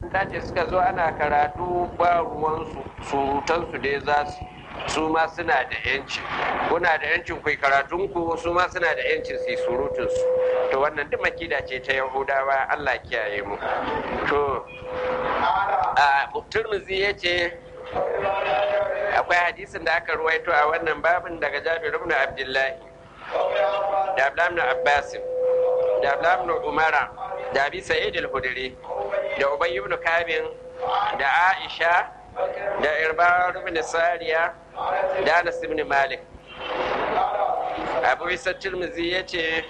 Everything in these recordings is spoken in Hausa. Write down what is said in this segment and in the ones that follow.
tace suka zo ana karatu ba ruwansu surutansu dai za su ma suna da yanci kuna da yancin ku karatunku su ma suna da yancin su surutunsu to wannan duk makida ce ta yahudawa Allah kiyaye mu to a Tirmidhi yace akwai hadisin da aka ruwaito a wannan babin daga Jabir ibn Abdullahi da Abdullah ibn Abbas da Abdullah ibn Umar da Abi Sa'id al-Khudri da Ubay ibn Ka'b da Aisha da Irbar ibn Sariya da Anas ibn Malik. Abu Isa Tirmidhi yace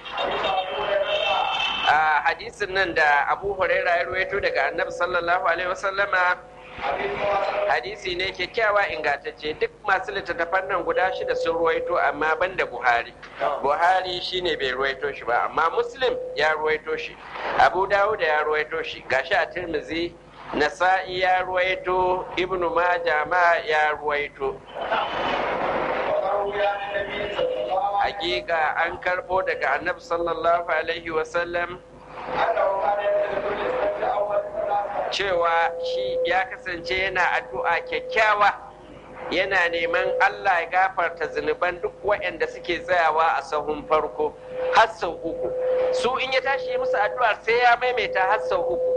a hadisin nan da Abu Hurairah ya ruwaito daga Annabi sallallahu alaihi wasallama hadisi ne kyakkyawa ingantacce duk masu littattafan nan guda shida sun ruwaito amma banda Buhari shine bai ruwaito shi ba amma Muslim ya ruwaito shi Abu Dawud ya ruwaito shi gashi a Tirmidhi Nasa'i ya ruwaito Ibn Majah ma ya ruwaito hakika an karbo daga Annabi sallallahu alaihi wasallam cewa shi ya kasance yana addu'a kyakkyawa yana neman Allah ya gafarta zunuban duk waɗanda suke tsayawa a sahun farko har sau uku su in ya tashi musu addu'ar sai ya maimaita har sau uku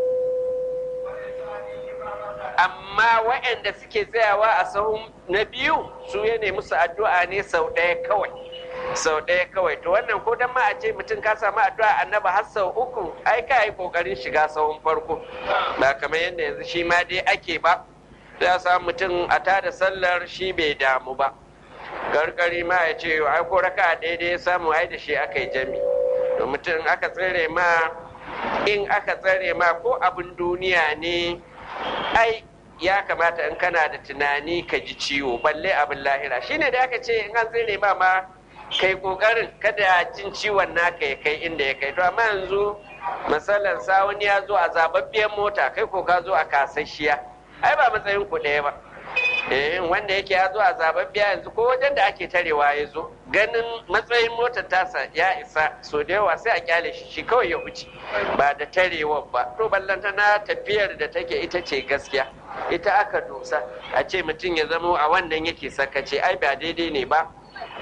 amma waɗanda suke tsayawa a sahun na biyu su ya nemi musu addu'a ne sau ɗaya kawai to wannan ko dan ma a ce mutum ka samu addu'a annaba har sau uku ai ka yi kokarin shiga sahun farko ba kamar yadda yanzu shi ma dai ake ba ya samu mutum a tada sallar shi bai damu ba karkari ma ya ce ai ko raka daidai ya samu ai da shi aka yi jami to mutum aka tsare ma in aka tsare ma ko abin duniya ne ai ya kamata in kana da tunani ka ji ciwo balle abin lahira shine da aka ce in an tsare ma kai kokarin kada jin ciwon naka ya kai inda ya kai to amma yanzu misalan wani ya zo a zababbiyar mota kai ko ka zo a kasashiya ai ba matsayin ku ɗaya ba wanda yake ya zo a zababbiya yanzu ko wajen da ake tarewa ya zo ganin matsayin motar tasa ya isa so da yawa sai a kyale shi kawai ya wuce ba da tarewar ba to ballanta na tafiyar da take ita ce gaskiya ita aka dosa a ce mutum ya zamo a wannan yake sakace ai ba daidai ne ba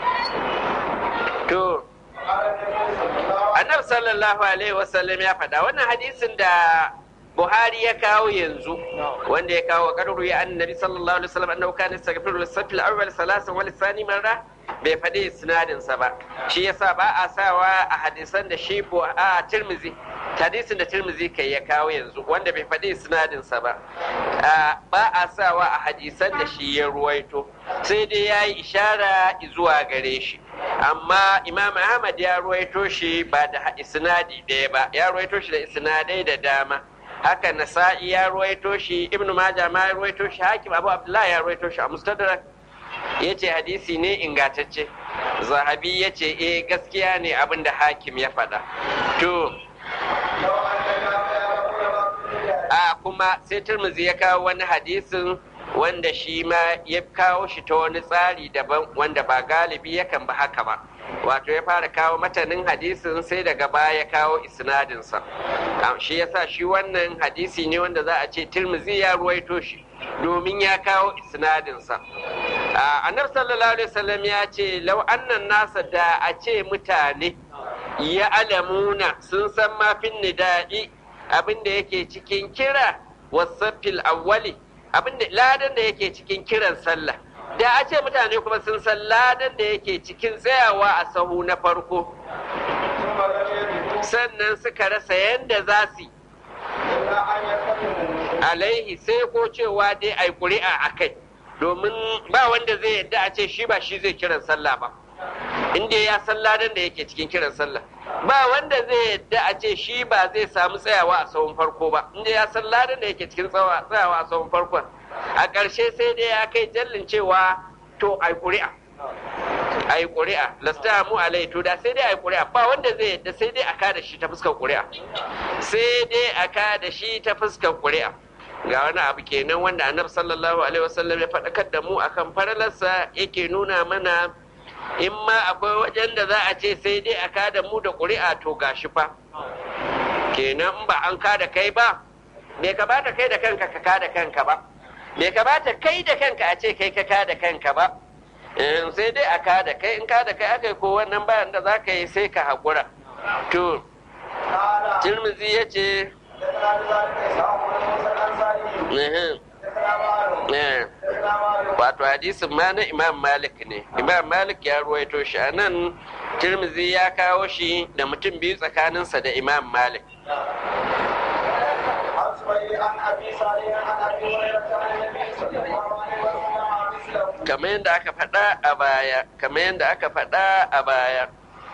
to annabi sallallahu alaihi wasallam ya faɗa wannan hadisin da Buhari ya kawo yanzu wanda ya kawo karuru ya annabi sallallahu alaihi wasallam annahu kana yastaghfiru lis-safi al-awwal salasan wa lis-thani marra bai faɗi isnadin sa ba shi yasa ba a sawa a hadisan da shi a Tirmidhi hadisin da Tirmidhi kai ya kawo yanzu wanda bai faɗi isnadin sa ba ba a sawa a hadisan da shi ya ruwaito sai dai yayi ishara zuwa gare shi amma Imam Ahmad ya ruwaito shi ba da isnadi ɗaya ba ya ruwaito shi da isnadai da dama haka Nasa'i ya ruwaito shi Ibn Majah ma ya ruwaito shi Hakim Abu Abdullah ya ruwaito shi a Mustadrak yace hadisi ne ingantacce Zahabi yace gaskiya ne abinda Hakim ya faɗa to kuma sai Tirmidhi ya kawo wani hadisin wanda shi ma ya kawo shi ta wani tsari daban wanda ba galibi yakan ba haka ba wato ya fara kawo matanin hadisin sai daga baya ya kawo isnadinsa shi yasa shi wannan hadisi ne wanda za a ce Tirmidhi ya ruwaito shi domin ya kawo isnadinsa annabi sallallahu alaihi wasallam ya ce lau annan nasa da a ce mutane ya alamuna sun san mafin nida'i abinda yake cikin kira wasafil awwali abinda ladan da yake cikin kiran sallah da a ce mutane kuma sun san ladan da yake cikin tsayawa a sahu na farko sannan suka rasa yadda za su alaihi sai ko cewa dai ai ƙuri'a a kai domin ba wanda zai yadda a ce shi ba shi zai kiran sallah ba inda ya san ladan da yake cikin kiran sallah ba wanda zai yadda a ce shi ba zai samu tsayawa a sahun farko ba inda ya san ladan da yake cikin tsayawa a sahun farkon a ƙarshe sai dai ya kai jallin cewa to ai ƙuri'a lasta mu alai to da sai dai ai ƙuri'a ba wanda zai yadda sai dai a kada shi ta fuskar ƙuri'a sai dai a kada shi ta fuskar ƙuri'a ga wani abu kenan wanda annabi sallallahu alaihi wasallam ya faɗakar da mu akan faralarsa yake nuna mana in ma akwai wajen da za a ce sai dai a kada mu da ƙuri'a to gashi fa kenan in ba an kada kai ba bai kamata kai da kanka ka kada kanka ba bai kamata kai da kanka a ce kai ka kada kanka ba sai dai a kada kai in kada kai aka yi ko wannan bayan da za ka yi sai ka haƙura to Tirmidhi ya ce wato hadisin ma na Imam Malik ne Imam Malik ya ruwaito shi a nan Tirmidhi ya kawo shi da mutum biyu tsakaninsa da Imam Malik kamar yadda aka faɗa a baya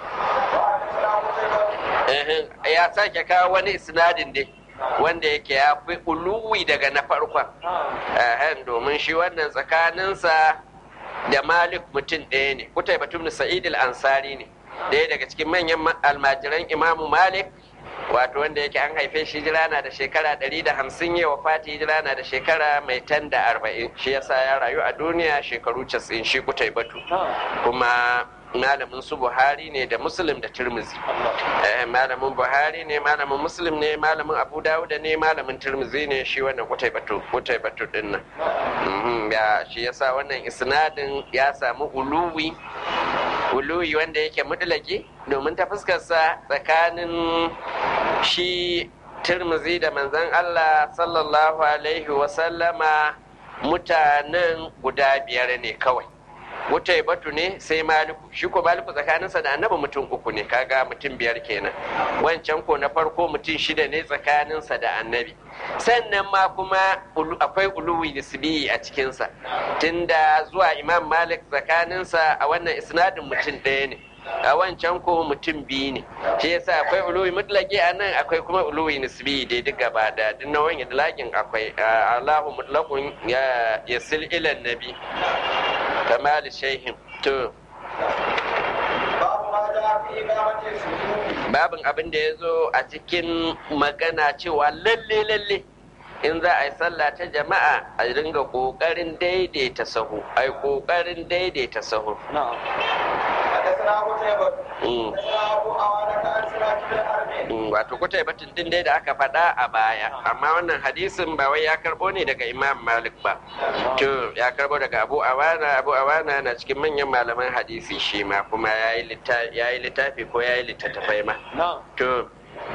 ya sake kawo wani isnadin dai wanda yake ya fi uluwi daga na farkon domin shi wannan tsakaninsa da Malik mutum ɗaya ne kutai batun Sa'id al-Ansari ne ɗaya daga cikin manyan almajiran Imamu Malik wato wanda yake an haife shi hijira na da shekara 150 ya wafati hijira na da shekara mai tan da 40 shi yasa ya rayu a duniya shekaru 90 shi kutai batu kuma malamin su Buhari ne da Muslim da Tirmidhi malamin Buhari ne malamin Muslim ne malamin Abu Dawud ne malamin Tirmidhi ne shi wannan kutai batu din nan ya shi yasa wannan isnadin ya samu uluwi wanda yake mudlaki domin ta fuskarsa tsakanin shi Tirmidhi da manzon Allah sallallahu alaihi wasallama mutanen guda biyar ne kawai wutai batu ne sai Maliku shi ko Maliku tsakaninsa da annabi mutum 3 ne kaga mutum 5 kenan wancan ko na farko mutum 6 ne tsakaninsa da annabi sannan ma kuma akwai uluwi nisbi a cikinsa tunda zuwa Imam Malik tsakaninsa a wannan isnadin mutum 1 ne a wancan ko mutum 2 ne shi yasa akwai uluwi mutlaqi a nan akwai kuma uluwi nisbi dai duk gaba da duk nawan idlaqin akwai Allahu mutlaqun ya yasil ila nabi kamal shayhim to babin abin da ya zo a cikin magana cewa lalle in za a yi sallah ta jama'a a ringa kokarin daidaita sahu wato kutai batun din dai da aka faɗa a baya amma wannan hadisin ba wai ya karbo ne daga Imam Malik ba to ya karbo daga Abu Awana na cikin manyan malaman hadisi shi ma kuma yayi littafi ko yayi littattafai ma to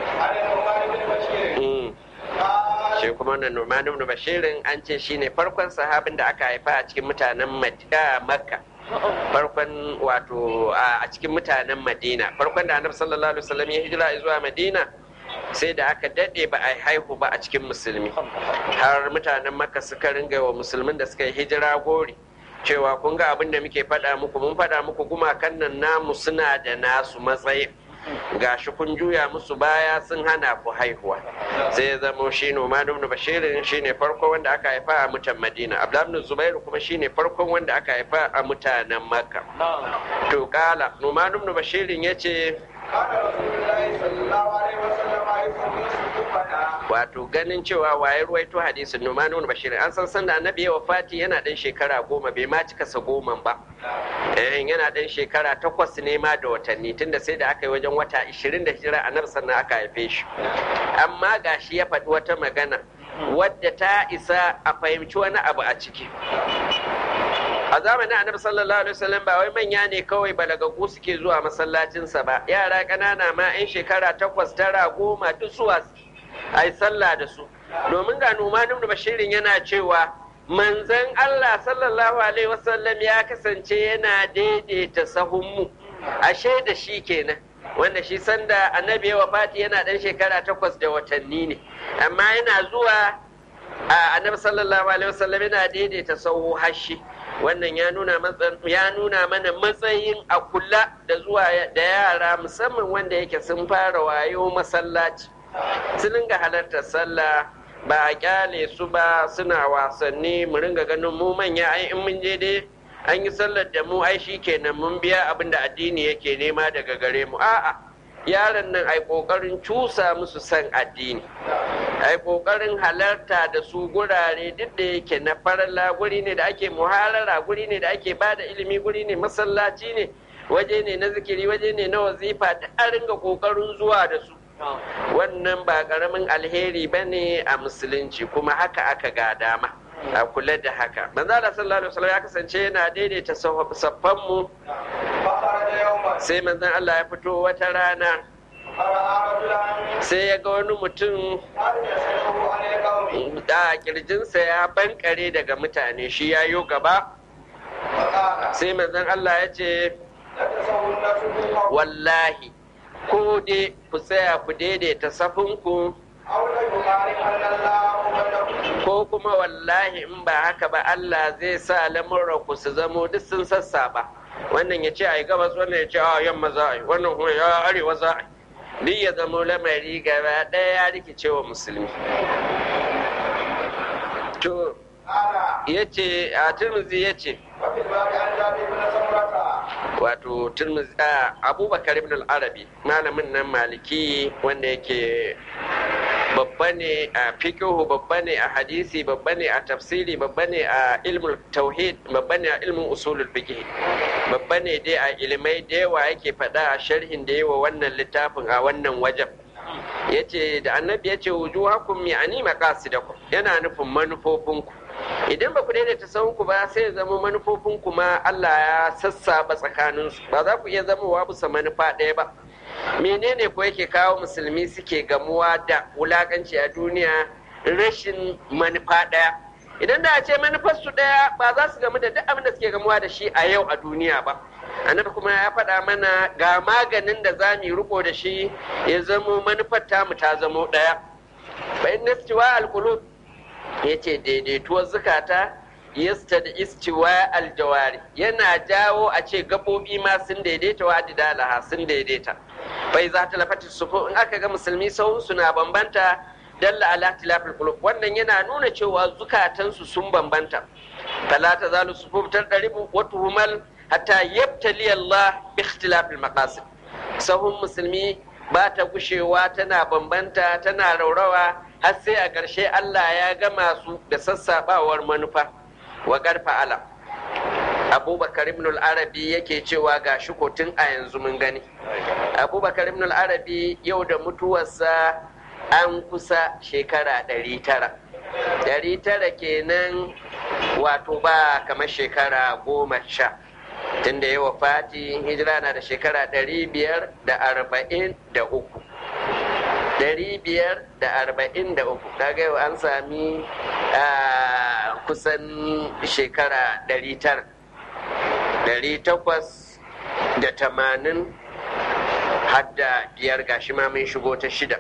shi kuma wannan Nu'man ibn Bashirin an ce shine farkon sahabin da aka haifa a cikin mutanen Makka farkon wato a cikin mutanen Madina farkon da Annabi sallallahu alaihi wasallam ya hijira zuwa Madina sai da aka dade ba a haihu ba a cikin musulmi har mutanen Makka suka ringa wa musulmin da suka yi hijira gori cewa kun ga abin da muke faɗa muku mun faɗa muku gumakan nan namu suna da nasu matsayin gashi kun juya musu baya sun hana ku haihuwa sai ya zamo shi Nu'man ibn Bashirin shine farko wanda aka haifa a mutan Madina Abdullah ibn Zubair kuma shine farkon wanda aka haifa a mutanen Makka to kala Nu'man ibn Bashirin yace wato ganin cewa waye ruwaito hadisin Nu'man ibn Bashir an san da annabi ya wafati yana dan shekara 10 bai ma cika sa 10 ba yana dan shekara 8 ne ma da watanni tunda sai da aka yi wajen wata 20 da hijira annabi sannan aka haife shi amma gashi ya faɗi wata magana wadda ta isa a fahimci wani abu a ciki a zamanin annabi sallallahu alaihi wasallam ba wai manya ne kawai balagagu suke zuwa masallacinsa ba yara ƙanana ma 'yan shekara 8 9 10 duk zuwa ai sallah da su domin ga Nu'man ibn Bashirin yana cewa manzon Allah sallallahu alaihi wasallam ya kasance yana daidaita sahunmu ashe da shi kenan wanda shi sanda annabi ya wafati yana dan shekara 8 da watanni ne amma yana zuwa annabi sallallahu alaihi wasallam yana daidaita sahu hashi wannan ya nuna mana matsayin a kula da zuwa da yara musamman wanda yake sun fara wayo masallaci su ringa halartar sallah ba a kyale su ba suna wasanni mu ringa ganin mu manya ai in mun je dai an yi sallar da mu ai kenan mun biya abin da addini yake nema daga gare mu a'a yaran nan ai kokarin cusa musu san addini ai kokarin halarta da su gurare duk da yake na faralla guri ne da ake muharara guri ne da ake bada ilimi guri ne masallaci ne waje ne na zikiri waje ne na wazifa da an ringa kokarin zuwa da su wannan ba ƙaramin alheri ba ne a musulunci, kuma haka aka ga dama a kula da haka. Manzo Allah sallallahu alaihi wasallam ya kasance yana daidaita saffan mu, sai manzon Allah ya fito wata rana sai ya ga wani mutum da kirjinsa ya bankare daga mutane, shi ya yo gaba, sai manzon Allah ya ce wallahi ko dai ku tsaya ku daidaita safinku, ko kuma wallahi in ba haka ba Allah zai sa lamurranku su zamo duk sun sassaba, wannan ya ce a yi gabas, wannan ya ce a yamma za a yi, wannan kuma ya arewa za a yi, duk ya zamo lamari gaba ɗaya ya rikice wa musulmi. To ya ce a Tirmidhi ya ce wato Tirmidhi Abubakar ibn al-Arabi malamin nan maliki wanda yake babba ne a fiqhu, babba ne a hadisi, babba ne a tafsiri, babba ne a ilmul tauhid, babba ne a ilmin usulul fiqh, babba ne dai a ilimai da yawa, yake faɗa a sharhin da yawa wannan littafin a wannan wajen. Yace da annabi yace wujuhakum ya'ni maqasidakum, yana nufin manufofinku. Idan ba ku daidaita sahunku ba sai ya zama manufofinku ma Allah ya sassaba tsakaninsu, ba za ku iya zamowa bisa manufa ɗaya ba. Menene ko yake kawo musulmi suke gamuwa da wulakanci a duniya? Rashin manufa ɗaya. Idan da a ce manufarsu ɗaya ba za su gamu da duk abin da suke gamuwa da shi a yau a duniya ba. Annabi kuma ya faɗa mana ga maganin da za mu yi riko da shi ya zamo manufar tamu ta zamo ɗaya. Fa inna istiwa al-qulub, yace daidaituwar zukata yasta da istiwa aljawari, yana jawo a ce gaɓoɓi ma sun daidaita wa adidalaha sun daidaita. Bai za ta lafatin sufu, in aka ga musulmi sahun suna bambanta dalla ala tilafil qulub, wannan yana nuna cewa zukatansu sun bambanta. Fala ta zalu sufu tardaribu wa tuhumal hatta yabtali Allah bi ikhtilafil maqasid. Sahun musulmi ba ta gushewa, tana bambanta, tana raurawa, har sai a ƙarshe Allah ya gama su da sassaɓawar manufa. Wa garfa ala Abubakar ibn al-Arabi yake cewa ga shi tun a yanzu mun gani. Abubakar ibn al-Arabi yau da mutuwarsa an kusa shekara 900. 900 kenan, wato ba kamar shekara 10 tunda ya wafati. Hijira na da shekara 543. 543, kaga yau an sami kusan shekara 900. 880 hadda biyar, gashi ma mun shigo ta 6.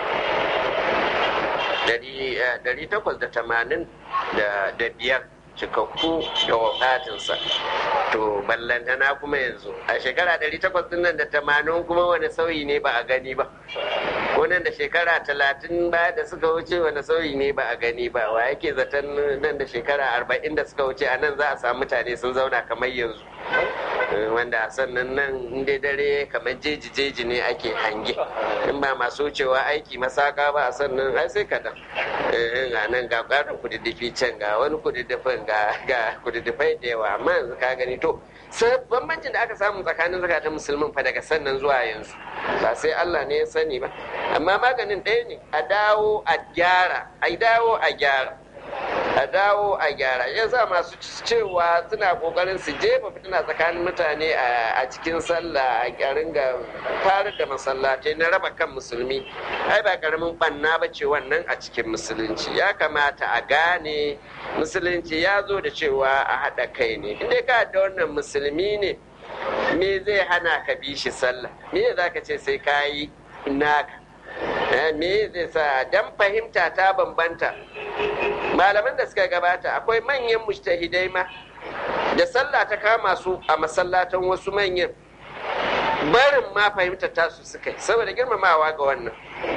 885 cikakku da wafatinsa. To ballantana kuma yanzu a shekara 800 din nan da 80 kuma wani sauyi ne ba a gani ba, ko nan da shekara 30 ba da suka wuce wani sauyi ne ba a gani ba. Wa yake zaton nan da shekara 40 da suka wuce a nan za a samu mutane sun zauna kamar yanzu, wanda sannan nan inda dare kamar jeji ne ake hange, in ba masu wucewa aiki masaka ba a sannan ai sai kadan. Ga nan ga ƙarin kududdufi can, ga wani kududdufin ga kududdufai da yawa, amma yanzu ka gani. To bambancin da aka samu tsakanin zakatan musulmin fa daga sannan zuwa yanzu ba sai Allah ne ya sani ba, amma maganin ɗaya ne, a dawo a gyara, ya sa masu cewa suna kokarin su jefa fitina tsakanin mutane a cikin sallah, a ringa farar da masallatai na raba kan musulmi. Ai ba karamin banna ba ce wannan a cikin musulunci. Ya kamata a gane musulunci ya zo da cewa a haɗa kai ne. Inda ka da wannan musulmi ne, me zai hana ka bi shi sallah? Me za ka ce sai ka yi naka? Me zai sa? Dan fahimta ta bambanta. Malaman da suka gabata akwai manyan mujtahidai ma da sallah ta kama su a masallatan wasu manyan, barin ma fahimta tasu suka yi saboda girmamawa ga wannan,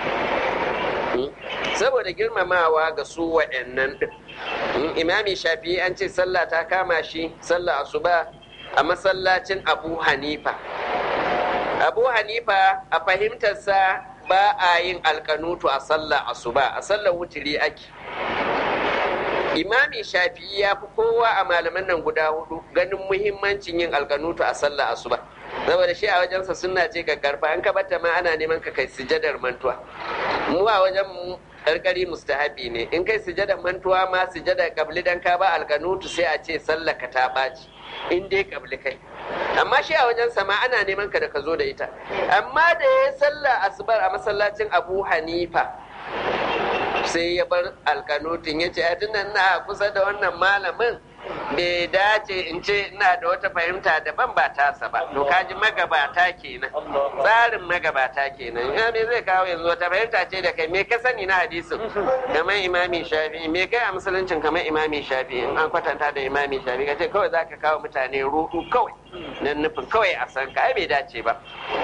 saboda girmamawa ga su waɗannan din. Imami Shafi'i an ce sallah ta kama shi sallah asuba a masallacin Abu Hanifa. Abu Hanifa a fahimtarsa ba a yin alkanutu a sallah asuba, a sallar wutiri ake. Imami Shafi'i ya fi kowa a malaman nan guda hudu ganin muhimmancin yin alkanutu a sallah asuba. saboda shi a wajensa sunna ce ka karfa an ka bata ma ana neman ka kai sujadar mantuwa. Mu a wajen mu karkari mustahabi ne in kai sujadar mantuwa ma sujadar kabli dan ka ba alkanutu sai a ce sallaka ta baci in dai kabli kai, amma shi a wajen sama ana neman ka da ka zo da ita. Amma da ya salla asubar a masallacin Abu Hanifa sai ya bar alkanutin ya ce a tunan na kusa da wannan malamin bai dace in ce ina da wata fahimta daban ba tasa ba. To kaji magabata kenan, tsarin magabata kenan. Ya me zai kawo yanzu wata fahimta ce da kai me ka sani na hadisin kamar imami shafi'i, me kai a musuluncin kamar imami shafi'i in an kwatanta da imami shafi'i ka ce kawai za ka kawo mutane ruɗu kawai nan nufin kawai a san ka bai dace ba.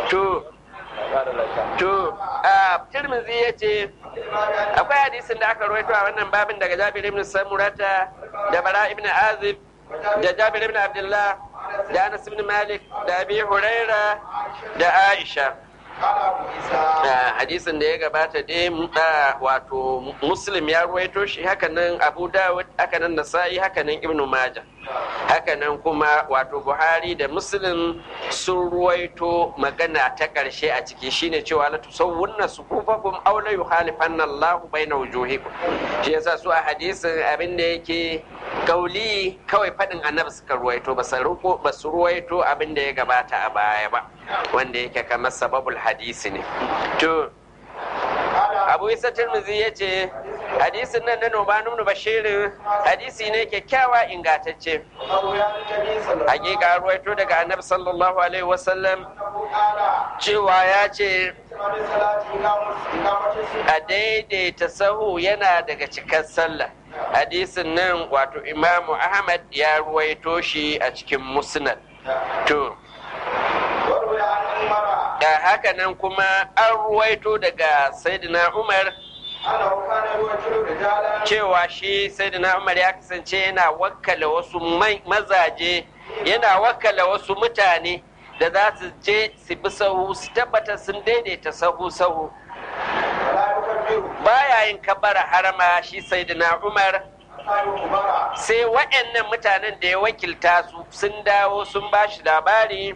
To Tirmidhi ya ce akwai hadisin da aka rawaito a wannan babin daga Jabir ibn Samurata da Bara ibn Azib da Jabir ibn Abdullah da Anas ibn Malik da Abi Huraira da Aisha. Hadisin da ya gabata dai wato Muslim ya ruwaito shi, hakanan Abu Dawud, hakanan Nasa'i, hakanan Ibn Majah, hakanan kuma wato Buhari da Muslim sun ruwaito magana ta ƙarshe a ciki shine cewa la tusawwunna sufufakum aw la yukhalifanna Allahu baina wujuhikum. Shi yasa su a hadisin abin da yake kauli kawai faɗin annabi suka ruwaito ba su ruwaito abin da ya gabata a baya ba wanda yake kamar sababul hadisi ne. To Abu Isa Tirmidhi ya ce hadisin nan na Nu'man ibn Bashir hadisi ne kyakkyawa ingantacce. Hakika ruwaito daga annabi sallallahu alaihi wasallam cewa ya ce a daidaita sahu yana daga cikar sallah. Hadisin nan wato Imamu Ahmad ya ruwaito shi a cikin Musnad. To da haka nan kuma an ruwaito daga Sayyidina Umar cewa shi Sayyidina Umar ya kasance yana wakkala wasu mazaje, yana wakkala wasu mutane da za su je su bi sahu su tabbata sun daidaita sahu. Baya yin kabara harama shi Sayyidina Umar sai waɗannan mutanen da ya wakilta su sun dawo sun ba shi labari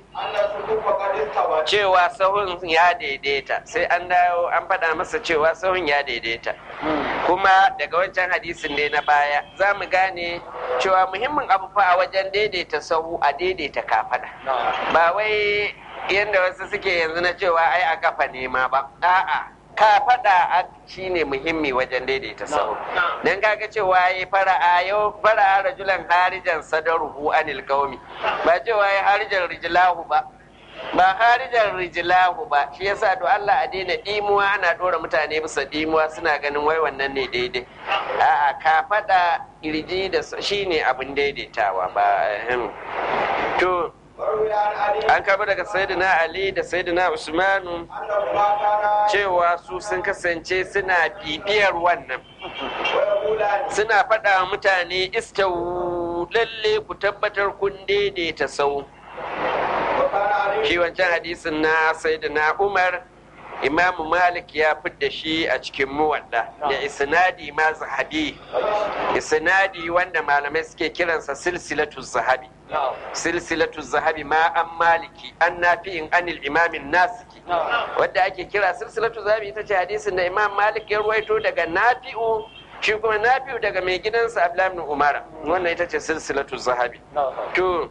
cewa sahun ya daidaita, sai an dawo an faɗa masa cewa sahun ya daidaita. Kuma daga wancan hadisin ne na baya za mu gane cewa muhimmin abu fa a wajen daidaita sahu a daidaita kafaɗa, ba wai yadda wasu suke yanzu na cewa ai a kafa nema ba, a'a kafaɗa shi ne muhimmi wajen daidaita sahu. Dan kaga cewa yi fara'a rajulan harijan sadaruhu anil qaumi, ba cewa yi harijan rijlahu ba harijan rijlahu ba. Shi yasa to Allah a daina dimuwa, ana dora mutane bisa dimuwa suna ganin wai wannan ne daidai. A'a kafaɗa irji da shine abin daidaitawa ba. To an kaba daga Sayyidina Ali da Sayyidina Usmanu cewa su sun kasance suna bibiyar wannan, suna faɗa wa mutane istawu lalle ku tabbatar kun daidaita sau. Shi wancan hadisin na Sayyidina Umar Imamu Malik ya fidda shi a cikin Muwadda da isnadi ma zahabi, isnadi wanda malamai suke kiransa silsilatu zahabi. Silsilatu zahabi ma an Maliki an Nafi'in anil imamin Nasiki, wadda ake kira silsilatu zahabi ita ce hadisin da Imam Malik ya ruwaito daga Nafi'u, shi kuma Nafi'u daga mai gidansa Abdullah ibn Umar. Wannan ita ce silsilatu zahabi. To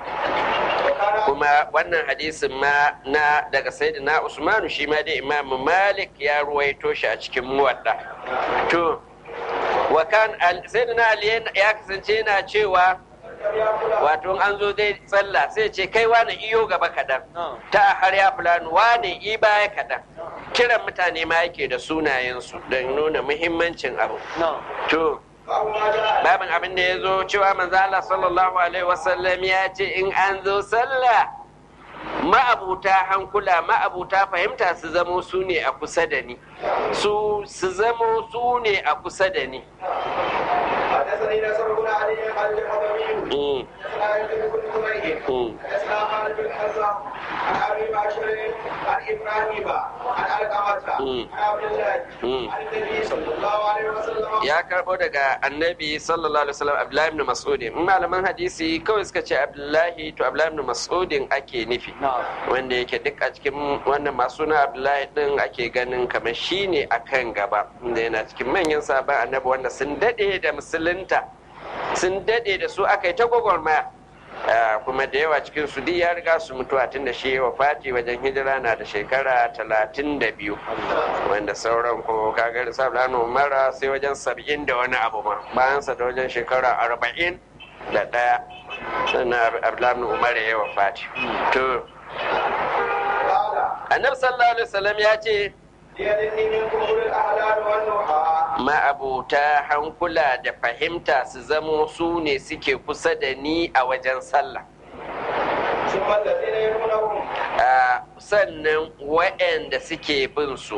kuma wannan hadisin ma na daga Sayyidina Usmanu shi ma dai Imam Malik ya ruwaito shi a cikin Muwadda. To wa kan Sayyidina Ali ya kasance yana cewa wato an zo dai tsalla sai ce kai wani iyo gaba kaɗan, ta har ya fulani wani i baya kaɗan. Kiran mutane ma yake da sunayensu don nuna muhimmancin abu. To babin abin da ya zo cewa manzo Allah sallallahu alaihi wasallam ya ce in an zo sallah ma'abuta hankula ma'abuta fahimta su zamo su ne a kusa da ni, su zamo su ne a kusa da ni. عن ابي بشر عن ابراهيم عن علقمه عن عبد الله عن النبي صلى الله عليه وسلم ya karbo daga annabi sallallahu alaihi wasallam Abdullahi ibn Mas'ud malaman hadisi kawai suka ce Abdullahi to Abdullahi ibn Mas'udin ake nufi wanda yake duk a cikin wannan masu suna Abdullahi din ake ganin kamar shine akan gaba inda yana cikin manyan sahabban annabi wanda sun dade da musulunta sun dade da su aka yi ta gwagwarmaya kuma da yawa cikin su duk ya riga su mutuwa tun da shi wafati wajen hijira na da shekara 32 wanda sauran ko kaga da sablan umara sai wajen 70 da wani abu ma bayan sa da wajen shekara 40 da daya sannan abdullahi umar ya wafati to annabi sallallahu alaihi wasallam ya ce ma'abuta hankula da fahimta su zamo su ne suke kusa da ni a wajen sallah sannan waɗanda suke bin su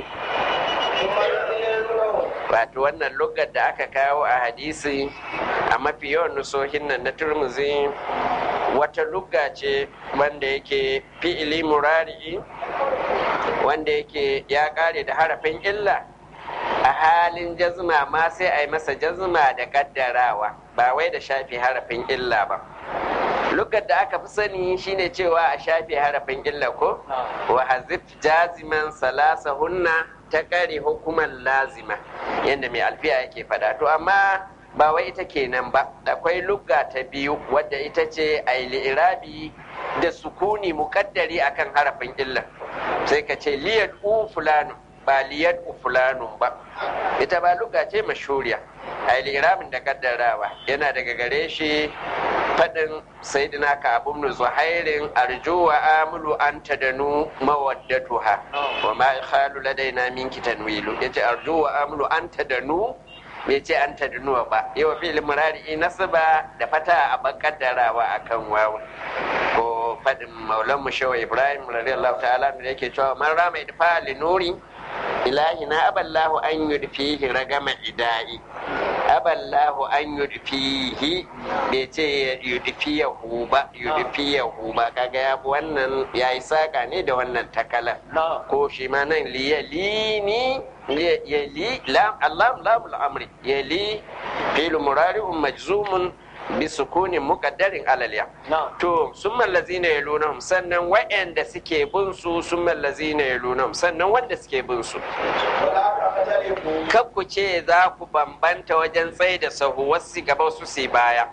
wato wannan lugar da aka kawo a hadisi a mafi yawan nusohin nan na turmuzi wata lugga ce wanda yake fi'ili murari wanda yake ya kare da harafin illa a halin jazma ma sai a yi masa jazma da kaddarawa ba wai da shafi harafin illa ba lugar da aka fi sani shine cewa a shafi harafin illa ko wa hazif jaziman salasa hunna ta kare hukumar lazima yadda mai alfiya yake fada to amma ba wai ita kenan ba akwai lugga ta biyu wadda ita ce a irabi da sukuni mukaddari akan harafin illa sai ka ce liyad u fulanu ba liyad u fulanu ba ita ba lugga ce mashuriya a irabin da kaddarawa yana daga gare shi faɗin sayyidina ka abu ibn zuhairin arju wa amulu an tadanu mawaddatuha wa ma khalu ladaina minki tanwilu yace arju wa amulu an tadanu bai ce an tadnuwa ba yawa fi'il murari nasaba da fata a bakaddarawa akan wawu ko faɗin maulan mu shawa ibrahim radiyallahu ta'ala da yake cewa man rama idfa li nuri ilahi na aballahu an yudfihi ragama idai aballahu an yudfihi bai ce yudfiyahu ba kaga ya wannan yayi saka ne da wannan takala ko shi ma nan liyalini yali lam allah lamul amri yali fi'l murari'un majzumun bi sukunin muqaddarin alal ya to summa allazina yalunhum sannan wa'anda suke bin su summa allazina yalunhum sannan wanda suke bin su kar ku ce za ku bambanta wajen tsaye da sahu wasu gaba su sai baya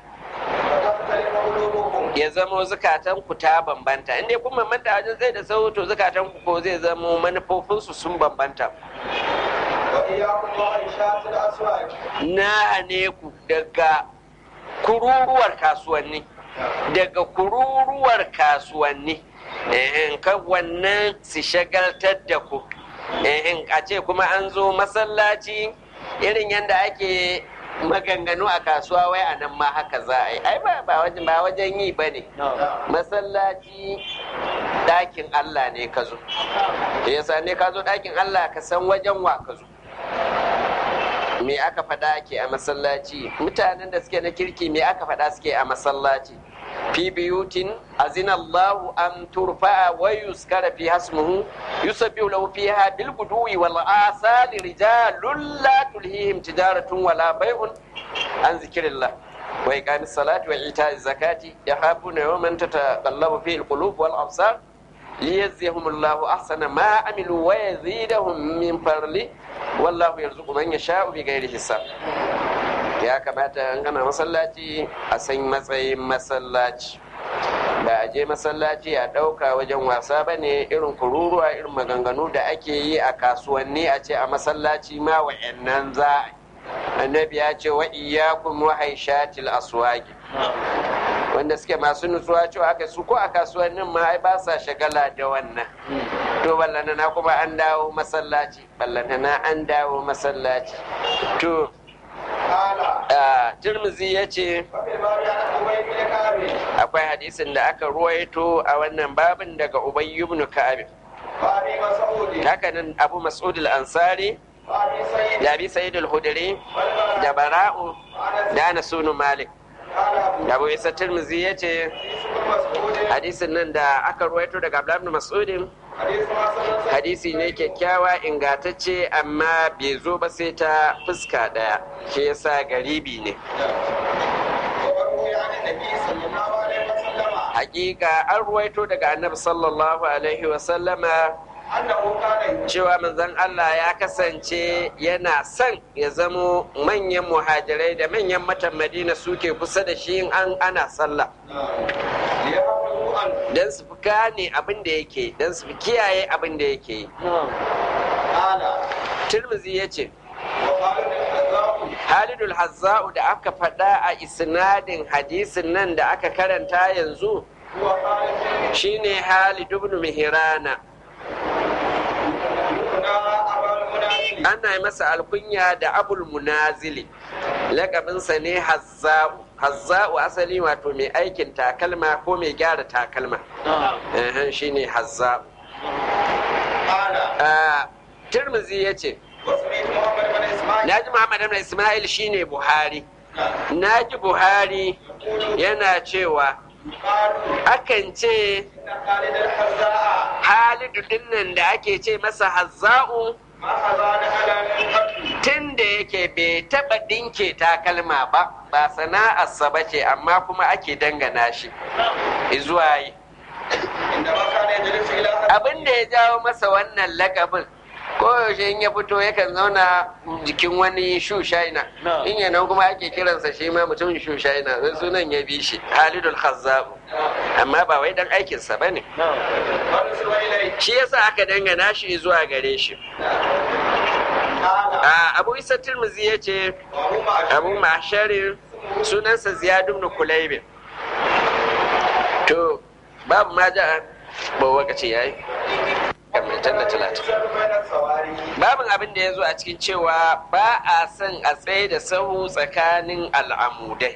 ya zamo zukatan ku ta bambanta inda kun bambanta wajen tsaye da sahu to zukatan ku ko zai zamo manufofinsu sun bambanta na ne ku daga kururuwar kasuwanni kan wannan su shagaltar da ku a ce kuma an zo masallaci irin yadda ake maganganu a kasuwa wai a nan ma haka za a yi ai ba wajen yi ba ne masallaci ɗakin Allah ne ka zo yasa ne ka zo ɗakin Allah ka san wajen wa ka zo me aka faɗa ke a masallaci mutanen da suke na kirki me aka faɗa suke a masallaci fi biyutin azina Allahu an turfa'a wa yuskara fi hasmuhu yusabbihu lahu fiha bil guduwi wal asali rijalun la tulhihim tijaratun wala bai'un an zikrillah wa iqamis salati wa ita'iz zakati yahabuna yawman tataqallabu fihi al qulub wal absar liyajzihum Allahu ahsana ma amilu wa yazidahum min fadli wallahu yarzuqu man yasha'u bighairi hisab ya kamata an gana masallaci a san matsayin masallaci ba a je masallaci a ɗauka wajen wasa ba ne irin kururuwa irin maganganu da ake yi a kasuwanni a ce a masallaci ma wa'annan za a annabi ya ce wa iyyakum wa haishatil aswaqi wanda suke masu nutsuwa cewa aka su ko a kasuwannin ma ai ba sa shagala da wannan to ballana na kuma an dawo masallaci to Tirmidhi ya ce akwai hadisin da aka ruwaito a wannan babin daga Ubay ibn Ka'ab haka nan Abu Mas'ud al-Ansari da Abi Sa'id al-Khudri da Bara'u da Anas ibn Malik Abu Isa Tirmidhi ya ce hadisin nan da aka ruwaito daga Abdullah ibn Mas'udin hadisi ne kyakkyawa ingantacce amma bai zo ba sai ta fuska daya shi yasa garibi ne. Hakika an ruwaito daga annabi sallallahu alaihi wasallama cewa manzon Allah ya kasance yana son ya zamo manyan muhajirai da manyan matan Madina suke kusa da shi in ana sallah don su fi gane abin da yake don su fi kiyaye abin da yake yi. Tirmidhi ya ce Halidul Hazza'u da aka faɗa a isnadin hadisin nan da aka karanta yanzu shine Halid ibn Mihrana. Ana masa alkunya da Abul Munazili, lakabinsa ne Hazza'u. Hazza'u asali wato mai aikin takalma ko mai gyara takalma. Shine Hazza'u. Tirmidhi ya ce Naji Muhammad ibn Ismail shine Buhari. Naji Buhari yana cewa akan ce Halidu dinnan da ake ce masa Hazza'u tun da yake bai taɓa ɗinke takalma ba sana'arsa ba ce amma kuma ake dangana shi zuwa yi. Abin da ya jawo masa wannan lakabin koyaushe in ya fito yakan zauna jikin wani shushaina in yana kuma ake kiransa shi ma mutumin shushaina zai sunan ya bi shi Halidul Hazza'u amma ba wai dan aikinsa ba ne shi yasa aka dangana shi zuwa gare shi. Abu Isa Tirmidhi ya ce Abu Ma'shari sunansa Ziyad ibn Kulayb. To babu ma ja ba wakaci yayi babin abin da ya zo a cikin cewa ba a son a tsaye da sahu tsakanin al'amudai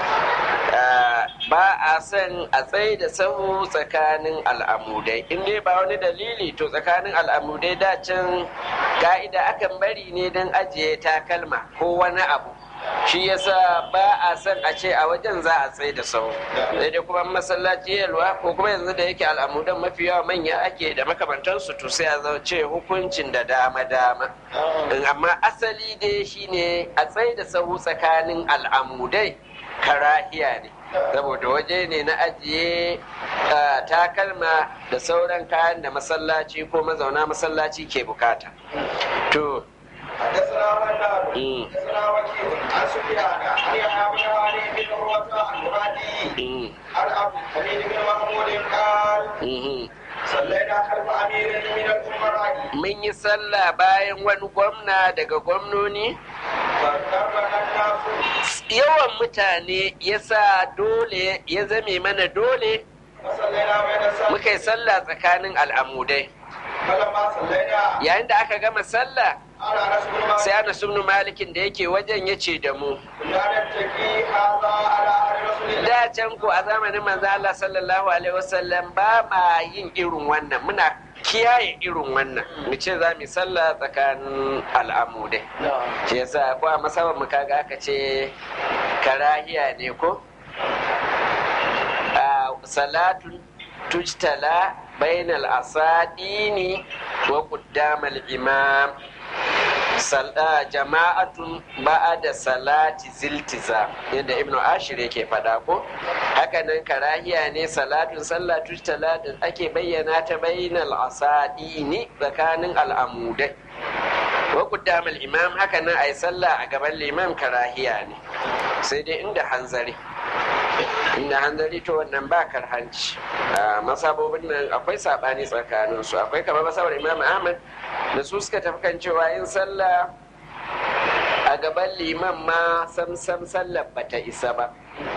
ba a son a tsaye da sahu tsakanin al'amudai in dai ba wani dalili to tsakanin al'amudai dacin ka'ida akan bari ne don ajiye takalma ko wani abu shi yasa ba a son a ce a wajen za a tsaye da sau daidai kuma masallaci yalwa ko kuma yanzu da yake al'amudan mafi yawa manya ake da makamantansu to sai a ce hukuncin da dama amma asali dai shine a tsaye da sau tsakanin al'amudai karahiya ne saboda waje ne na ajiye takalma da sauran kayan da masallaci ko mazauna masallaci ke bukata. To حدثنا منار حدثنا وكيع عن سفيان عن يحيى بن علي بن عروة المرادي عن عبد الحميد بن محمود قال صلينا خلف امير من الامراء mun yi sallah bayan wani gwamna daga gwamnoni yawan mutane yasa dole ya zame mana dole muka yi sallah tsakanin al'amudai yayin da aka gama sallah sai Anas ibn Malikin da yake wajen ya ce da mu da can ko a zamanin manzo Allah sallallahu alaihi wasallam ba ma yin irin wannan muna kiyaye irin wannan mu ce za mu sallah tsakanin al'amudai shi yasa ko a masabar mu kaga aka ce karahiya ne ko salatun tujtala bainal asadini wa quddamal imam jama'atun ba'da salati ziltiza yadda ibnu ashir yake faɗa ko hakanan karahiya ne salatun sallatu talatin ake bayyana ta bainal asadini tsakanin al'amudai wa quddamal imam hakanan ai sallah a gaban liman karahiya ne sai dai inda hanzari to wannan ba karhanci masabobin nan akwai sabani tsakanin su akwai kamar masabar imam ahmad da su suka tafi kan cewa yin sallah a gaban liman ma sam sallar bata isa ba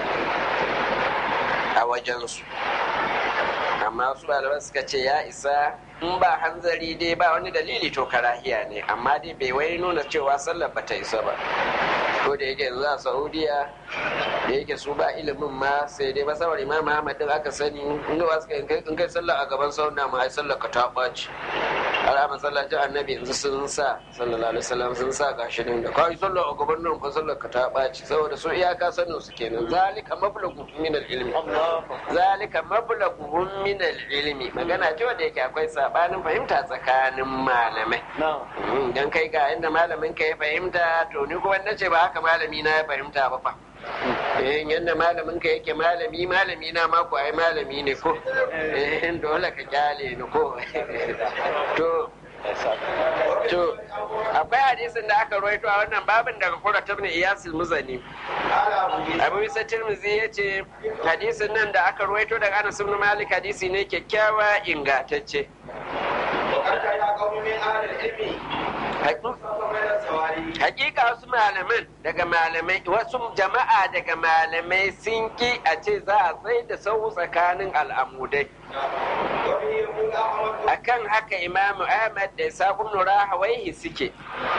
a wajensu amma su ɗaliban suka ce ya isa in ba hanzari dai ba wani dalili to karahiya ne amma dai bai wai nuna cewa sallar bata isa ba ko da yake yanzu a saudiya da yake su ba ilimin ma sai dai ba saboda imam ahmad din aka sani in ga wasu in kai sallar a gaban sauna ma ai sallar ka ta ɓaci har a masallacin annabi yanzu sun sa sallallahu alaihi wasallam sun sa gashi nan da kai sallar a gaban nan ko sallar ka ta ɓaci saboda su iyaka sanin su kenan zalika mablaghu min al-ilmi zalika mablaghu min al-ilmi magana ce wanda yake akwai sabanin fahimta tsakanin malamai dan kai ga inda malamin ka ya fahimta to ni kuma nace ba haka malami na ya fahimta ba fa yadda malamin ka yake malami na mako ai malami ne ko dole ka kyale ni ko to akwai hadisin da aka rawaito a wannan babin daga Qurrat ibn Iyas al-Muzani Abu Isa Tirmidhi yace hadisin nan da aka rawaito daga Anas ibn Malik hadisi ne kyakkyawa ingantacce hakika wasu malaman daga malamai wasu jama'a daga malamai sun ki a ce za a tsaye da sau tsakanin al'amudai akan haka imamu ahmad da isaqu ibn rahawayhi suke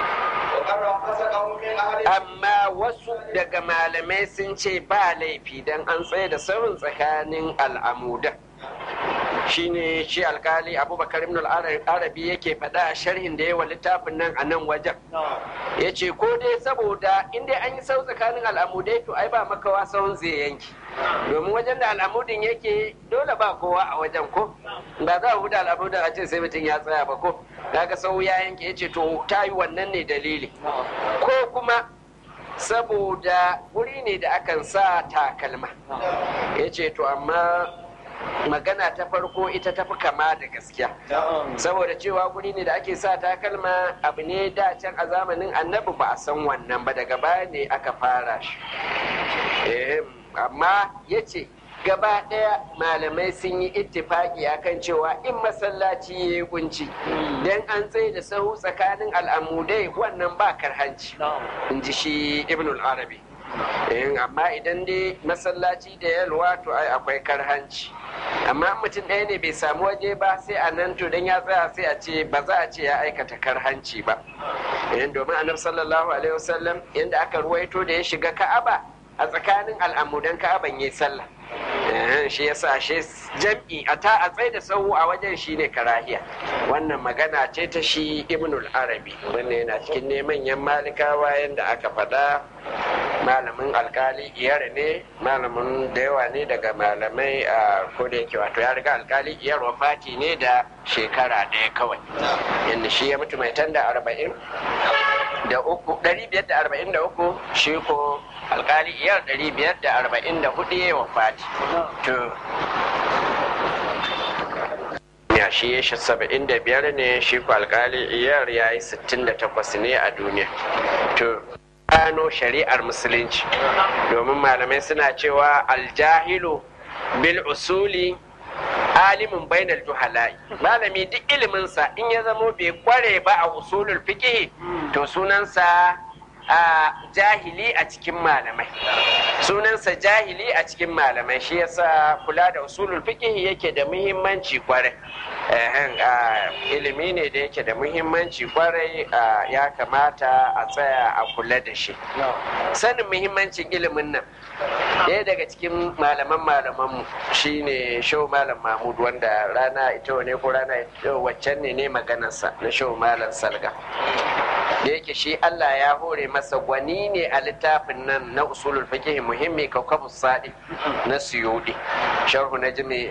amma wasu daga malamai sun ce ba laifi dan an tsaye da saurin tsakanin al'amudan shine shi alkali abubakar ibn al-arabi yake faɗa a sharhin da yawa littafin nan a nan wajen ya ce ko dai saboda inda an yi sau tsakanin al'amudai to ai ba makawa sauran zai yanki domin wajen da al'amudin yake dole ba kowa a wajen ko ba za a huda al'amudin a ce sai mutum ya tsaya ba ko daga sau ya yanke ya ce to ta yi wannan ne dalili ko kuma saboda wuri ne da akan sa takalma ya ce to amma magana ta farko ita tafi kama da gaskiya saboda cewa guri ne da ake sa takalma abu ne da can a zamanin annabi ba a san wannan ba daga baya ne aka fara shi amma ya ce gaba ɗaya malamai sun yi ittifaki akan cewa in masallaci ya yi kunci don an tsaye da sahu tsakanin al'amudai wannan ba karhanci in ji shi ibn al-arabi amma idan dai masallaci da yalwa to ai akwai karhanci amma mutum ɗaya ne bai samu waje ba sai a nan to dan ya tsaya sai a ce ba za a ce ya aikata karhanci ba domin annabi sallallahu alaihi wasallam yanda aka ruwaito da ya shiga ka'aba a tsakanin al'amudan ka'aban yayi sallah shi yasa shi jam'i a tsaye da sahu a wajen shine karahiya wannan magana ce ta shi ibnul arabi wannan yana cikin ne manyan malikawa yanda aka faɗa malamin alkali iyar ne malamin da yawa ne daga malamai a koda yake wato ya riga alkali iyar wafati ne da shekara ɗaya kawai yadda shi ya mutu mai tanda 543 shi ko alkali iyar 544 ya wafati to ya shi 75 ne shi ko alkali iyar ya yi 68 ne a duniya to gano shari'ar musulunci domin malamai suna cewa aljahilu bil usuli alimin bainal juhalai malami duk iliminsa in ya zamo bai kware ba a usulul fiqh to sunansa jahili a cikin malamai sunansa jahili a cikin malamai shi yasa kula da usulul fiqh yake da muhimmanci kwarai ilimi ne da yake da muhimmanci kwarai ya kamata a tsaya a kula da shi sanin muhimmancin ilimin nan ɗaya daga cikin malamanmu shine shehu malam mahmud wanda rana ita ne ko rana waccan ne maganarsa na shehu malam salga da yake shi Allah ya hore masa gwani ne a littafin nan na usulul fiqh muhimmi kaukabus sadi na suyudi sharhu najmi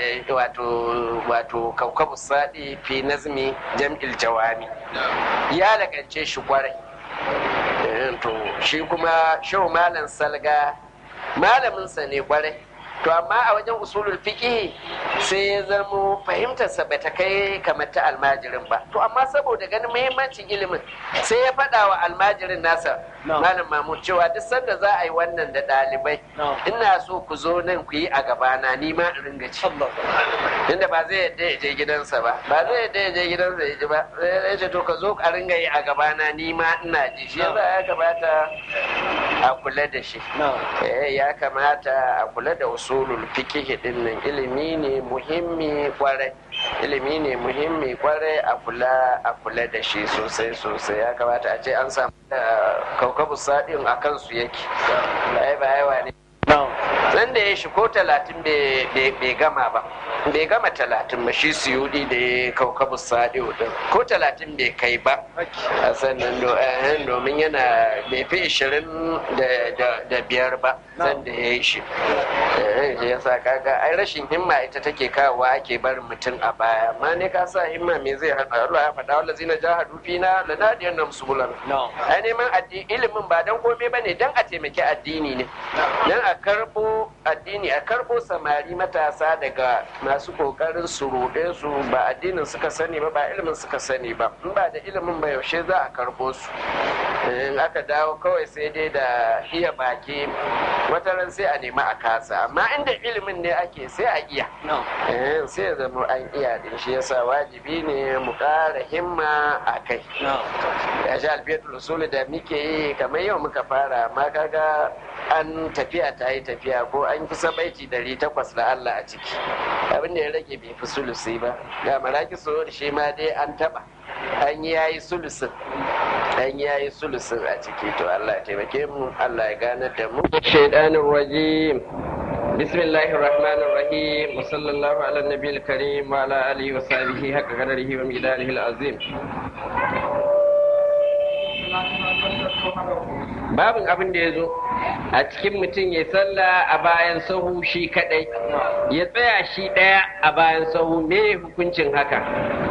wato kaukabus sadi fi nazmi jam'il jawami ya lakance shi kwarai to shi kuma shehu malam salga malaminsa ne kwarai to amma a wajen usulul fiqh sai ya zamo fahimtarsa ba ta kai kamar ta almajirin ba to amma saboda ganin muhimmancin ilimin sai ya faɗa wa almajirin nasa malam mahmud cewa duk sanda za a yi wannan da ɗalibai ina so ku zo nan ku yi a gabana ni ma in ringa ci inda ba zai yadda ya je gidansa ba zai yadda ya je gidansa ya ji ba ya ce to ka zo a ringa yi a gabana ni ma ina ji shi yasa ya kamata a kula da shi ya kamata a kula da usulul fiqh din nan ilimi ne muhimmi kwarai a kula da shi sosai ya kamata a ce an samu kaukabu sadin a kansu yake ba yawa ne nan da ya shi ko 30 bai gama ba bai gama 30 ba shi Suyudi da ya kaukabu sadiu din ko 30 bai kai ba a sannan domin yana bai fi 25 ba sanda ya yi shi ya sa kaga ai rashin himma ita take kawowa ake barin mutum a baya amma ne ka sa himma me zai hana Allah ya faɗa wala zina jahadu fina lanadiyan nam subulan ai neman ilimin ba dan komai bane dan a taimaki addini ne dan a karbo addini a karbo samari matasa daga masu kokarin su roɗe su ba addinin suka sani ba ba ilimin suka sani ba in ba da ilimin ba yaushe za a karbo su in aka dawo kawai sai dai da iya baki wata ran sai a nemi a kasa amma inda ilimin ne ake sai a iya sai ya zama an iya din shi yasa wajibi ne mu ƙara himma a kai ya sha alfiyatul usul da muke yi kamar yau muka fara amma kaga an tafiya ta yi tafiya ko an kusa baiti 800 da Allah a ciki abin da ya rage bai fi sulusi ba ga maraki so shi ma dai an taba an yi yayi sulusin a ciki to Allah ya taimake mu Allah ya gane da mu shaytanir rajim bismillahir rahmanir rahim wa sallallahu ala nabiyil karim wa ala alihi wa sahbihi haqqa qadarihi wa miqdarihi al-azim babin abin da ya zo a cikin mutum ya sallah a bayan sahu shi kadai ya tsaya shi daya a bayan sahu me hukuncin haka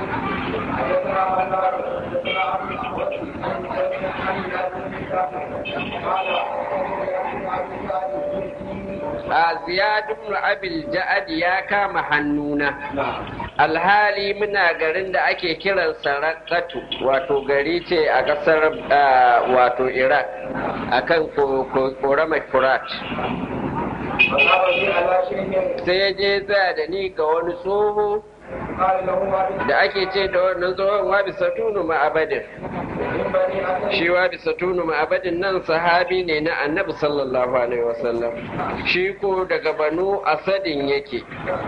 a Ziyad ibn Abil Ja'ad ya kama hannuna alhali muna garin da ake kiran Sarakatu wato gari ce a kasar wato Iraq akan koramar Furat sai ya je tsaya da ni ga wani tsoho da ake ce da wannan tsohon wabi satunu ma'abadin shi wabi satunu ma'abadin nan sahabi ne na annabi sallallahu alaihi wasallam shi ko daga banu asadin yake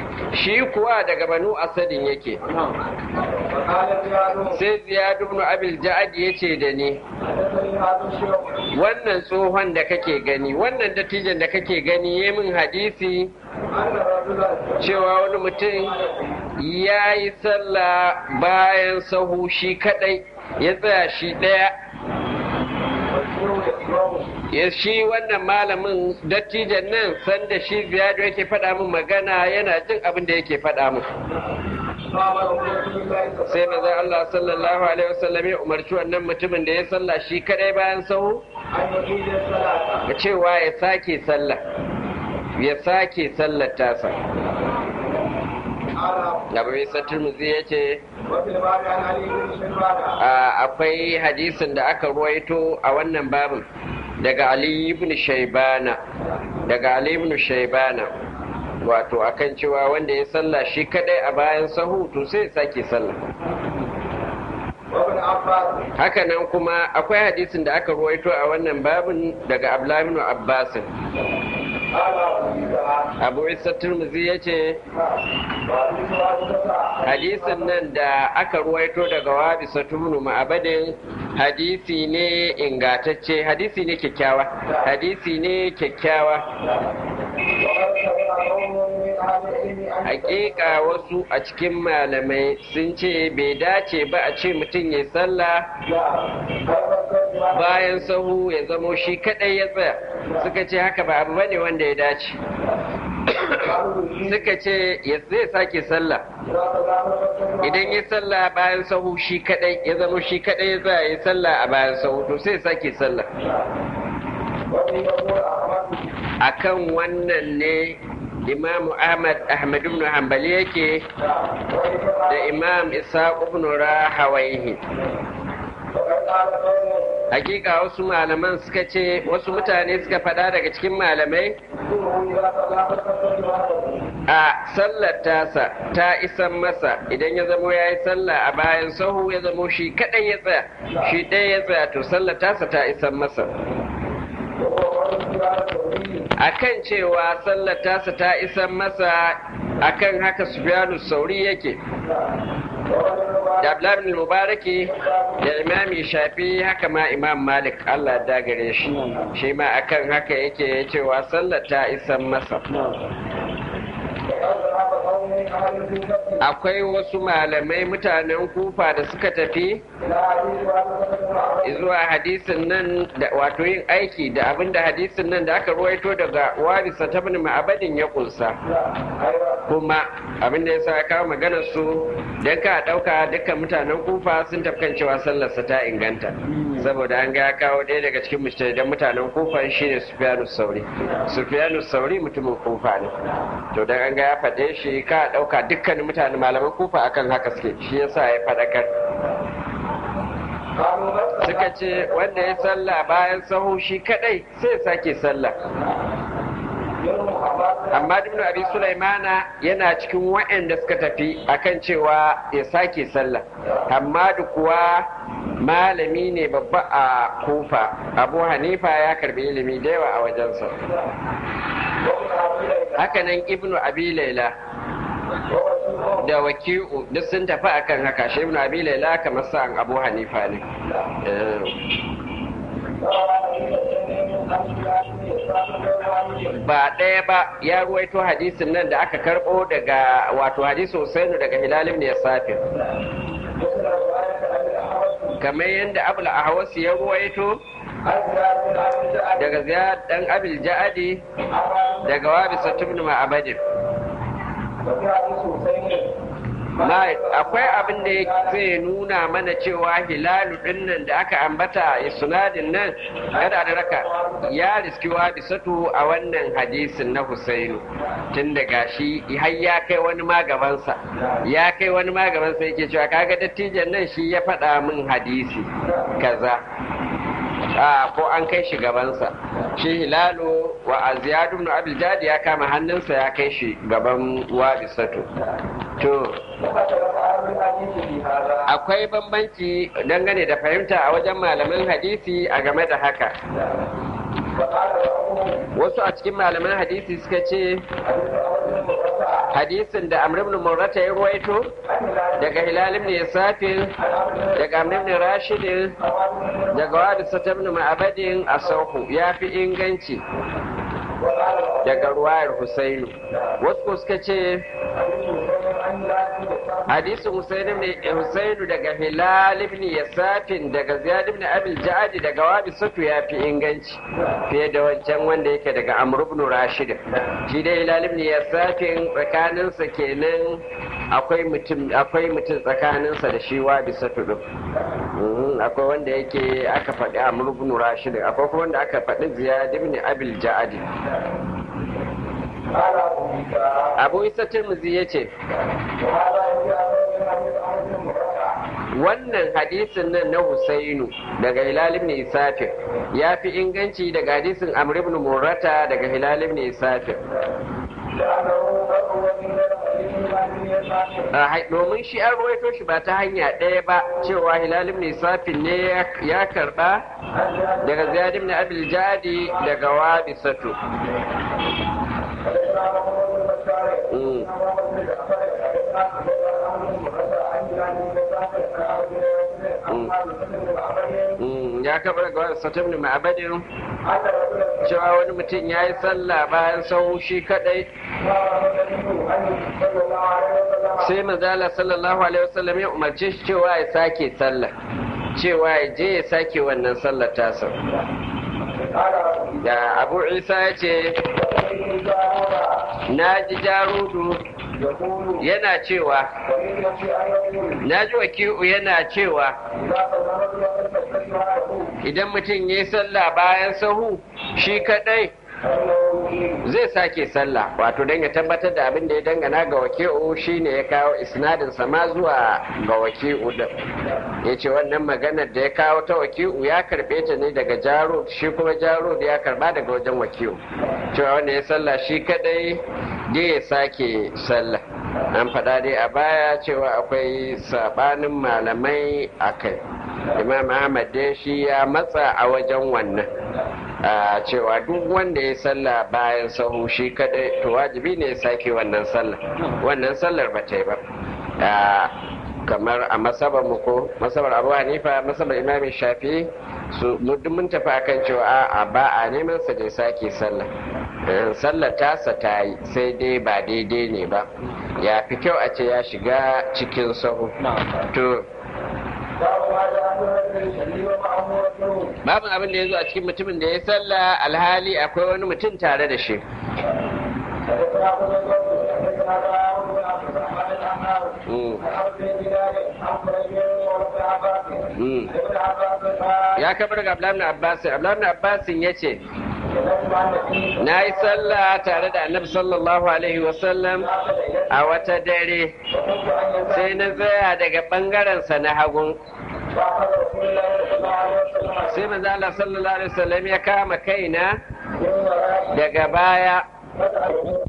sai Ziyad ibn Abil Ja'ad yace da ni wannan tsohon da kake gani wannan dattijan da kake gani yayin min hadisi cewa wani mutum ya yi sallah bayan sahu shi kadai ya tsaya shi daya ya shi wannan malamin dattijan nan sanda shi Ziyadu yake faɗa min magana yana jin abin da yake faɗa min sai manzon Allah sallallahu alaihi wasallam ya umarci wannan mutumin da ya sallah shi kadai bayan sahu cewa ya sake sallar tasa abu isa turmuzi ya ce akwai hadisin da aka ruwaito a wannan babin daga Ali ibn Shaibana wato akan cewa wanda ya sallah shi kadai a bayan sahu to sai ya sake sallah haka nan kuma akwai hadisin da aka ruwaito a wannan babin daga Abdullah ibn Abbas Abu Isa Tirmidhi ya ce hadisin nan da aka ruwaito daga Wabi Satunu Ma'abadin hadisi ne ingatacce hadisi ne kyakkyawa hakika wasu a cikin malamai sun ce bai dace ba a ce mutum ya sallah bayan sahu ya zamo shi kadai ya tsaya suka ce haka ba abu bane wanda ya dace suka ce zai sake sallah idan ya sallah bayan sahu shi kadai ya zamo shi kadai ya tsaya ya sallah a bayan sahu to sai sake sallah akan wannan ne Imam Ahmad ibn Hanbali yake da Imam Ishaq ibn Rahawayhi hakika wasu malaman suka ce wasu mutane suka faɗa daga cikin malamai a sallar tasa ta isan masa idan ya zamo ya yi sallah a bayan sahu ya zamo shi kaɗai ya tsaya shi ɗaya ya tsaya to sallar tasa ta isan masa akan cewa sallar tasa ta isan masa akan haka Sufyanu Sauri yake da Abdullah ibn Mubaraki da Imami Shafi haka ma Imam Malik Allah da gare shi ma akan haka yake cewa sallar ta isan masa akwai wasu malamai mutanen kufa da suka tafi zuwa hadisin nan da wato yin aiki da abinda hadisin nan da aka ruwaito daga warisa ta bin ma'abadin ya kunsa kuma abinda ya sa kawo maganar su don ka dauka dukkan mutanen kufa sun tafkan cewa sallarsa ta inganta saboda an ga kawo ɗaya daga cikin mujtahidan mutanen kufa shine Sufyanu Sauri mutumin kufa ne to dan an ga ya faɗe shi ka dauka dukkan mutanen malaman kufa akan haka suke shi yasa ya faɗakar suka ce wanda ya sallah bayan sahu shi kadai sai ya sake sallah amma ibn abi sulaimana yana cikin waɗanda suka tafi akan cewa ya sake sallah amma kuwa malami ne babba a kufa abu hanifa ya karbi ilimi da yawa a wajensa hakanan ibn abi laila da waki'u duk sun tafi akan haka shi ibn abi laila kamar sa'an abu hanifa ne ba ɗaya ba ya ruwaito hadisin nan da aka karɓo daga wato hadisi Husainu daga Hilal ibn Yasafir kamar yadda Abul Ahwas ya ruwaito daga Ziyad dan Abil Ja'adi daga Wabisa ibn Ma'abad akwai abin da zai nuna mana cewa hilalu dinnan da aka ambata isnadin nan kada da raka ya riski Wabisatu a wannan hadisin na Husainu tun daga shi har ya kai wani magabansa yake cewa kaga dattijan nan shi ya faɗa min hadisi kaza ko an kai shi gabansa shi hilalu wa Ziyad ibn Abil Jadi ya kama hannunsa ya kai shi gaban Wabisatu to akwai bambanci dangane da fahimta a wajen malaman hadisi a game da haka wasu a cikin malaman hadisi suka ce hadisin da Amr ibn Murrata ya ruwaito daga Hilal ibn Yasafil daga Amr ibn Rashid daga Wabisa ibn Ma'abadin asahu ya fi inganci daga ruwayar Husainu wasu suka ce hadisin Husainu daga Hilal ibn Yasafin daga Ziyad ibn Abil Ja'adi daga Wabisatu ya fi inganci fiye da wancan wanda yake daga Amr ibn Rashid shi da Hilal ibn Yasafin tsakaninsa kenan akwai mutum tsakaninsa da shi Wabisatu din akwai wanda yake aka faɗi Amr ibn Rashid akwai kuma wanda aka faɗi Ziyad ibn Abil Ja'adi Abu Isa Tirmidhi yace wannan hadisin nan na Husainu daga Hilal ibn Isafir ya fi inganci daga hadisin Amr ibn Murrata daga Hilal ibn Isafir domin shi an ruwaito shi ba ta hanya ɗaya ba cewa Hilal ibn Isafir ne ya karba daga Ziyad ibn Abil Jadi daga Wabisatu ya kabar daga wani satam ne ma'abadin cewa wani mutum ya yi sallah bayan sau shi kadai sai manzala sallallahu alaihi wasallam ya umarce shi cewa ya sake sallah cewa ya je ya sake wannan sallar tasa da Abu Isa ya ce na ji Jarudu yana cewa na ji Waki'u yana cewa idan mutum ya yi sallah bayan sahu shi kadai zai sake sallah wato don ya tabbatar da abin da ya dangana ga Waki'u shine ya kawo isnadin sama zuwa ga Waki'u din ya ce wannan maganar da ya kawo ta Waki'u ya karbe ta ne daga Jarud shi kuma Jarud ya karba daga wajen Waki'u cewa wanda ya sallah shi kadai dai ya sake sallah an faɗa dai a baya cewa akwai sabanin malamai a kai Imam Ahmad dai shi ya matsa a wajen wannan cewa duk wanda ya sallah bayan sahu shi kadai to wajibi ne ya sake wannan sallar ba ta yi ba kamar a masabar muku masabar Abu Hanifa masabar Imam Shafi su duk mun tafi akan cewa a ba a neman sa da ya sake sallah tasa ta yi sai dai ba daidai ne ba ya fi kyau a ce ya shiga cikin sahu to babu abin da ya zo a cikin mutumin da ya sallah alhali akwai wani mutum tare da shi ya kabar ga Abdullahi Abbasin ya ce na yi sallah tare da annabi sallallahu alaihi wasallam a wata dare sai na tsaya daga ɓangarensa na hagun sai manzo Allah sallallahu alaihi wasallam ya kama kaina daga baya